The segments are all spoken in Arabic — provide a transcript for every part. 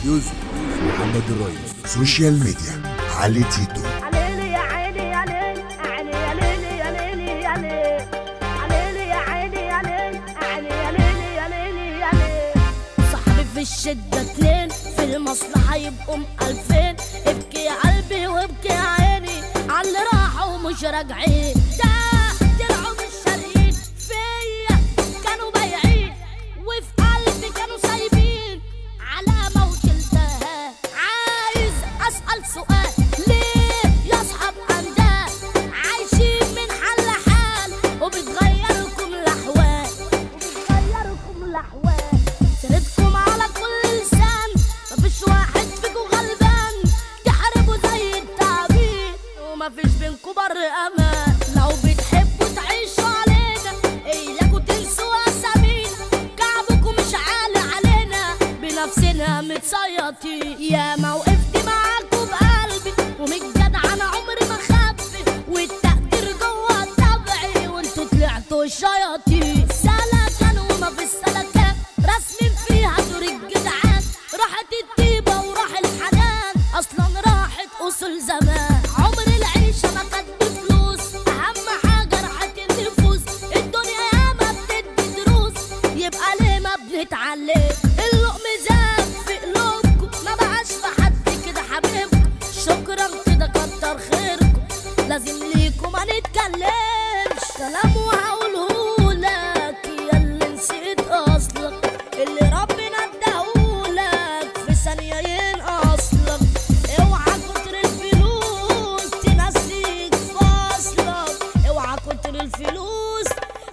يوسف محمد الريس. سوشيال ميديا علي تيتو. عليلي يا عيني يا ليل، عيني يا ليلي يا ليلي يا ليل، عليلي يا عيني يا ليل، عيني يا ليلي يا ليلي يا ليل. صاحبي في الشدة اتنين، في المصلحة يبقوا ألفين. ابكي يا قلبي وابكي يا عيني عاللي راحوا ومش راجعين. طلعوا مش شاريين فيا، كانوا بايعين وفي قلبي كانوا سايبين علامة وشلتها. عايز أسأل سؤال، ليه يا أصحاب أندال عايشين من حل لحال وبتغيركم الأحوال، وبتغيركم الأحوال. سردكم على كل لسان، مفيش واحد فيكم غلبان. تحاربوا زي التعبين ومفيش بينكم بر أمان. لو بتحبوا تعيشوا علينا إياكوا تنسوا أسامينا، كعبكم مش عالي علينا بنفسنا متصيطين. يا ما وقفت معاكوا بقلبي ومن جدع أنا عمري ما خبي، والتقدير جوا طبعي وانتوا طلعتوا شياطين. سلكان ومفيش سلكان رسمين فيها دور الجدعان. راحت الطيبة وراح الحنان، أصلا راحت أصول زمان. عمر العيشة ما كانت بفلوس، أهم حاجة راحت النفوس. الدنيا ياما بتدي دروس، يبقى ليه ما بنتعلم؟ اللقم زاد في قلوبكم، ما بقاش في حد كده حبيبكم. شكرا كده كتر خيركم، لازم ليكم ما نتكلمش. كلام وهقولهولك يا اللي نسيت أصلك، اللي ربنا اداهولك في ثانية ينقصلك. اوعى كتر الفلوس تنسيك فاصلك، اوعى كتر الفلوس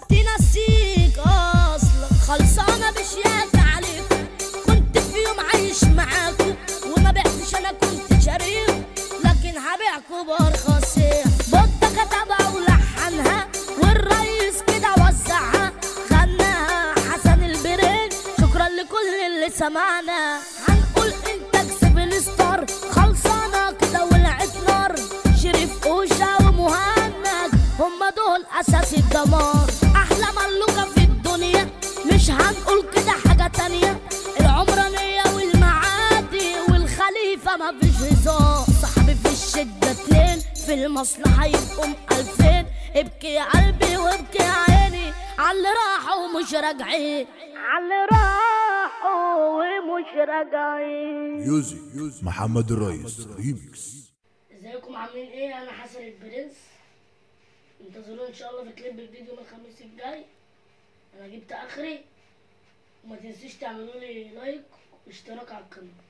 تنسيك أصلك. خلصانة بشياكة عليكم، كنت في يوم عايش معاكم وما بعتش أنا كنت شريك، لكن هبيعكوا بأرخص سعر. بطة كتبها ولحنها والريس كده وزعها، غناها حسن البرين. شكرا لكل اللي سمعنا، هنقول انتاج سيفن ستار. خلصانة كده ولعت نار، شريف أوشا ومهند هما دول أساس الدمار. أحلى ملوكة في الدنيا، مش هنقول كده حاجة تانية. العمرانية والمعادي والخليفة مفيش هزار. صاحبي في الشدة اتنين، في المصلحة يبقوا ألفين. ابكي يا قلبي وابكي يا عيني عاللي راحوا ومش راجعين، عاللي راحوا ومش راجعين. يوسف محمد الريس ريميكس. ازيكم عاملين ايه؟ انا حسن البرنس. انتظروني ان شاء الله في كليب الفيديو يوم الخميس الجاي. انا جبت اخري، وما تنسوش تعملوا لي لايك واشتراك على القناه.